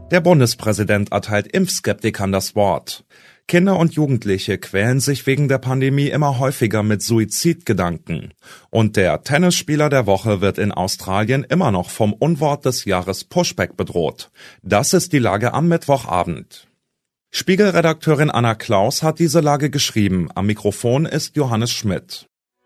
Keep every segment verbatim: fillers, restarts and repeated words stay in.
Der Bundespräsident erteilt Impfskeptikern das Wort. Kinder und Jugendliche quälen sich wegen der Pandemie immer häufiger mit Suizidgedanken. Und der Tennisspieler der Woche wird in Australien immer noch vom Unwort des Jahres Pushback bedroht. Das ist die Lage am Mittwochabend. Spiegel-Redakteurin Anna Klaus hat diese Lage geschrieben. Am Mikrofon ist Johannes Schmidt.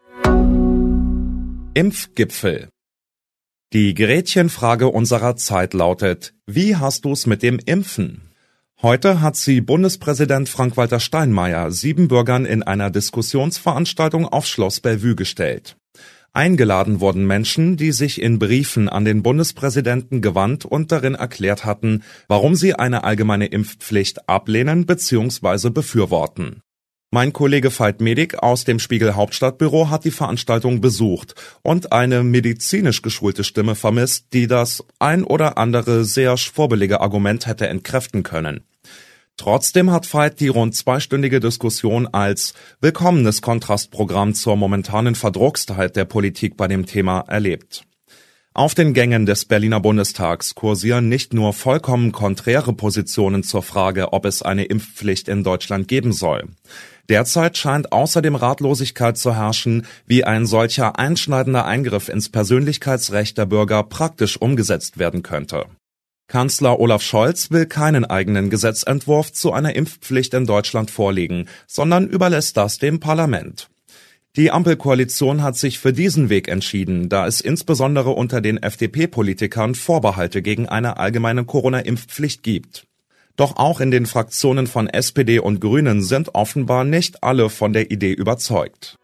Impfgipfel. Die Gretchenfrage unserer Zeit lautet: Wie hast du's mit dem Impfen? Heute hat sie Bundespräsident Frank-Walter Steinmeier sieben Bürgern in einer Diskussionsveranstaltung auf Schloss Bellevue gestellt. Eingeladen wurden Menschen, die sich in Briefen an den Bundespräsidenten gewandt und darin erklärt hatten, warum sie eine allgemeine Impfpflicht ablehnen bzw. befürworten. Mein Kollege Veit Medik aus dem Spiegel Hauptstadtbüro hat die Veranstaltung besucht und eine medizinisch geschulte Stimme vermisst, die das ein oder andere sehr schwurbelige Argument hätte entkräften können. Trotzdem hat Veit die rund zweistündige Diskussion als willkommenes Kontrastprogramm zur momentanen Verdruckstheit der Politik bei dem Thema erlebt. Auf den Gängen des Berliner Bundestags kursieren nicht nur vollkommen konträre Positionen zur Frage, ob es eine Impfpflicht in Deutschland geben soll. Derzeit scheint außerdem Ratlosigkeit zu herrschen, wie ein solcher einschneidender Eingriff ins Persönlichkeitsrecht der Bürger praktisch umgesetzt werden könnte. Kanzler Olaf Scholz will keinen eigenen Gesetzentwurf zu einer Impfpflicht in Deutschland vorlegen, sondern überlässt das dem Parlament. Die Ampelkoalition hat sich für diesen Weg entschieden, da es insbesondere unter den F D P-Politikern Vorbehalte gegen eine allgemeine Corona-Impfpflicht gibt. Doch auch in den Fraktionen von S P D und Grünen sind offenbar nicht alle von der Idee überzeugt.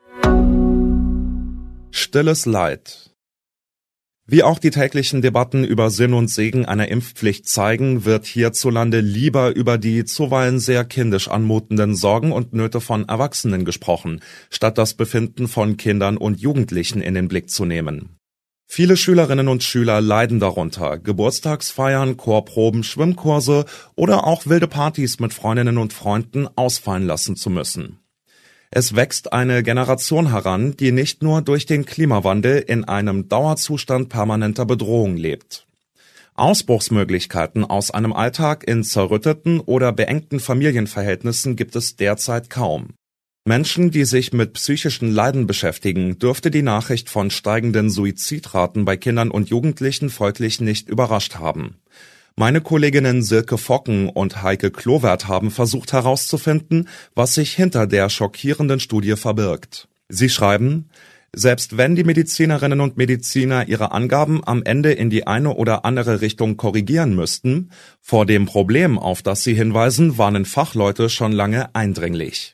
Stilles Leid. Wie auch die täglichen Debatten über Sinn und Segen einer Impfpflicht zeigen, wird hierzulande lieber über die zuweilen sehr kindisch anmutenden Sorgen und Nöte von Erwachsenen gesprochen, statt das Befinden von Kindern und Jugendlichen in den Blick zu nehmen. Viele Schülerinnen und Schüler leiden darunter, Geburtstagsfeiern, Chorproben, Schwimmkurse oder auch wilde Partys mit Freundinnen und Freunden ausfallen lassen zu müssen. Es wächst eine Generation heran, die nicht nur durch den Klimawandel in einem Dauerzustand permanenter Bedrohung lebt. Ausbruchsmöglichkeiten aus einem Alltag in zerrütteten oder beengten Familienverhältnissen gibt es derzeit kaum. Menschen, die sich mit psychischen Leiden beschäftigen, dürfte die Nachricht von steigenden Suizidraten bei Kindern und Jugendlichen folglich nicht überrascht haben. Meine Kolleginnen Silke Focken und Heike Klowert haben versucht herauszufinden, was sich hinter der schockierenden Studie verbirgt. Sie schreiben: Selbst wenn die Medizinerinnen und Mediziner ihre Angaben am Ende in die eine oder andere Richtung korrigieren müssten, vor dem Problem, auf das sie hinweisen, warnen Fachleute schon lange eindringlich.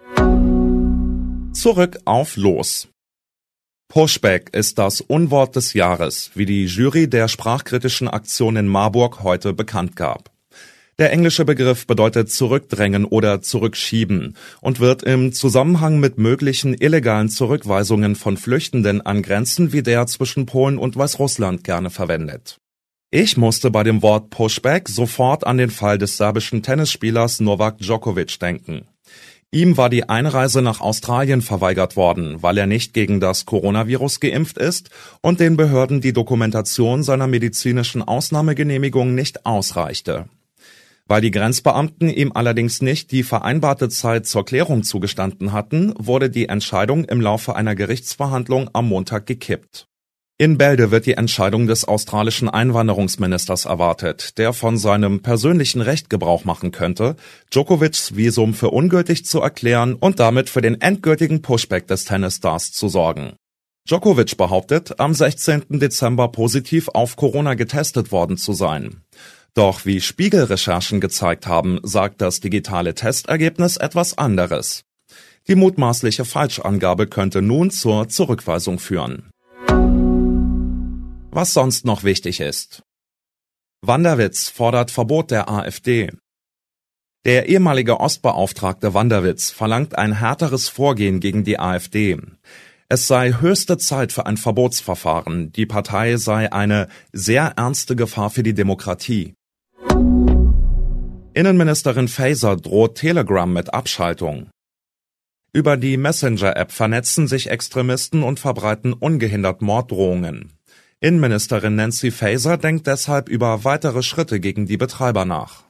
Zurück auf Los. Pushback ist das Unwort des Jahres, wie die Jury der sprachkritischen Aktion in Marburg heute bekannt gab. Der englische Begriff bedeutet zurückdrängen oder zurückschieben und wird im Zusammenhang mit möglichen illegalen Zurückweisungen von Flüchtenden an Grenzen wie der zwischen Polen und Weißrussland gerne verwendet. Ich musste bei dem Wort Pushback sofort an den Fall des serbischen Tennisspielers Novak Djokovic denken. Ihm war die Einreise nach Australien verweigert worden, weil er nicht gegen das Coronavirus geimpft ist und den Behörden die Dokumentation seiner medizinischen Ausnahmegenehmigung nicht ausreichte. Weil die Grenzbeamten ihm allerdings nicht die vereinbarte Zeit zur Klärung zugestanden hatten, wurde die Entscheidung im Laufe einer Gerichtsverhandlung am Montag gekippt. In Bälde wird die Entscheidung des australischen Einwanderungsministers erwartet, der von seinem persönlichen Recht Gebrauch machen könnte, Djokovics Visum für ungültig zu erklären und damit für den endgültigen Pushback des Tennisstars zu sorgen. Djokovic behauptet, am sechzehnten Dezember positiv auf Corona getestet worden zu sein. Doch wie Spiegel-Recherchen gezeigt haben, sagt das digitale Testergebnis etwas anderes. Die mutmaßliche Falschangabe könnte nun zur Zurückweisung führen. Was sonst noch wichtig ist. Wanderwitz fordert Verbot der AfD. Der ehemalige Ostbeauftragte Wanderwitz verlangt ein härteres Vorgehen gegen die AfD. Es sei höchste Zeit für ein Verbotsverfahren. Die Partei sei eine sehr ernste Gefahr für die Demokratie. Innenministerin Faeser droht Telegram mit Abschaltung. Über die Messenger-App vernetzen sich Extremisten und verbreiten ungehindert Morddrohungen. Innenministerin Nancy Faeser denkt deshalb über weitere Schritte gegen die Betreiber nach.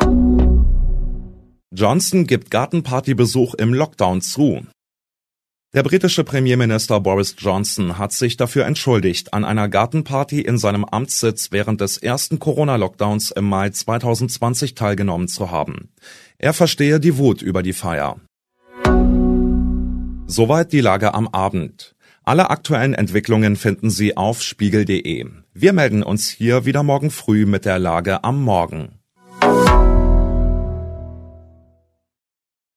Johnson gibt Gartenpartybesuch im Lockdown zu. Der britische Premierminister Boris Johnson hat sich dafür entschuldigt, an einer Gartenparty in seinem Amtssitz während des ersten Corona-Lockdowns im Mai zweitausendzwanzig teilgenommen zu haben. Er verstehe die Wut über die Feier. Soweit die Lage am Abend. Alle aktuellen Entwicklungen finden Sie auf spiegel punkt de. Wir melden uns hier wieder morgen früh mit der Lage am Morgen.